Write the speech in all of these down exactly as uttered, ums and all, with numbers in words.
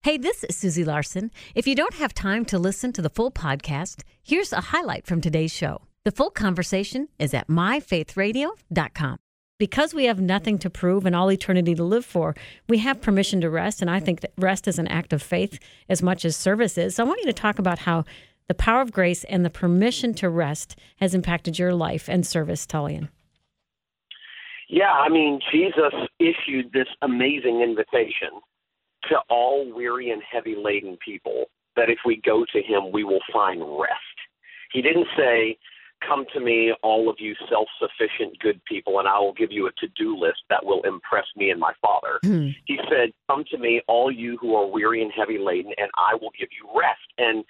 Hey, this is Susie Larson. If you don't have time to listen to the full podcast, here's a highlight from today's show. The full conversation is at my faith radio dot com. Because we have nothing to prove and all eternity to live for, we have permission to rest, and I think that rest is an act of faith as much as service is. So I want you to talk about how the power of grace and the permission to rest has impacted your life and service, Tullian. Yeah, I mean, Jesus issued this amazing invitation to all weary and heavy-laden people that if we go to him, we will find rest. He didn't say, come to me, all of you self-sufficient good people, and I will give you a to-do list that will impress me and my Father. Mm. He said, come to me, all you who are weary and heavy-laden, and I will give you rest. And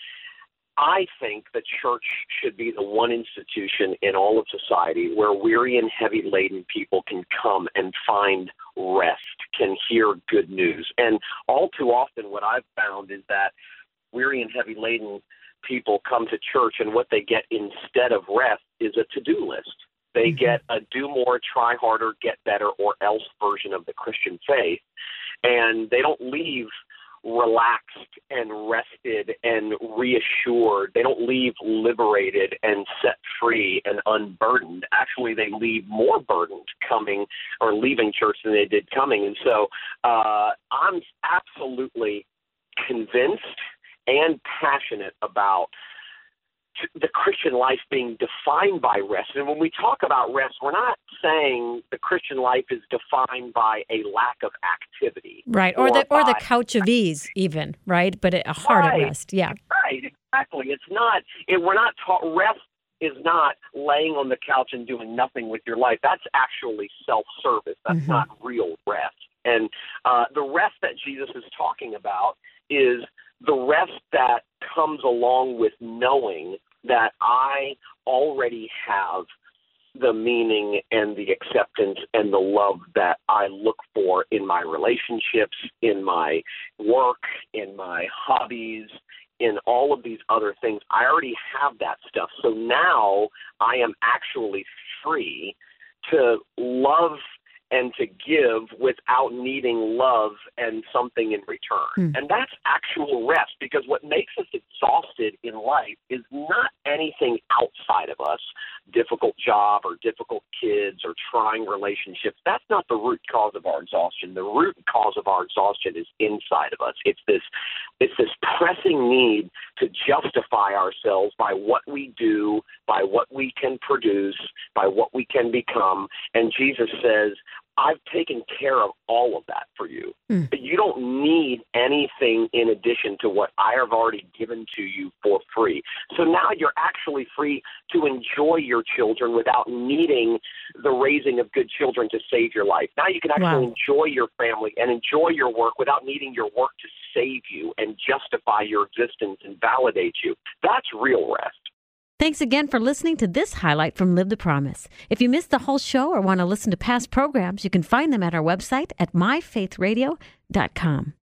I think the church should be the one institution in all of society where weary and heavy-laden people can come and find rest, can hear good news. And all too often what I've found is that weary and heavy-laden people come to church, and what they get instead of rest is a to-do list. They mm-hmm. get a do more, try harder, get better, or else version of the Christian faith, and they don't leave relaxed and rested and reassured. They don't leave liberated and set free and unburdened. Actually, they leave more burdened coming or leaving church than they did coming. And so uh, I'm absolutely convinced and passionate about the Christian life being defined by rest. And when we talk about rest, we're not saying the Christian life is defined by a lack of activity. Right, or, or the or the couch of ease even, right? But a heart right, at rest, yeah. Right, exactly. It's not, it, we're not taught, rest is not laying on the couch and doing nothing with your life. That's actually self-service. That's mm-hmm. not real rest. And uh, the rest that Jesus is talking about is the rest that comes along with knowing that I already have the meaning and the acceptance and the love that I look for in my relationships, in my work, in my hobbies, in all of these other things. I already have that stuff. So now I am actually free to love and to give without needing love and something in return. Mm. And that's actual rest, because what makes us exhausted in life is not anything outside of us, difficult job or difficult kids or trying relationships. That's not the root cause of our exhaustion. The root cause of our exhaustion is inside of us. It's this, it's this pressing need to justify ourselves by what we do, by what we can produce, by what we can become. And Jesus says, I've taken care of all of that for you. Mm. You don't need anything in addition to what I have already given to you for free. So now you're actually free to enjoy your children without needing the raising of good children to save your life. Now you can actually wow. enjoy your family and enjoy your work without needing your work to save you and justify your existence and validate you. That's real rest. Thanks again for listening to this highlight from Live the Promise. If you missed the whole show or want to listen to past programs, you can find them at our website at my faith radio dot com.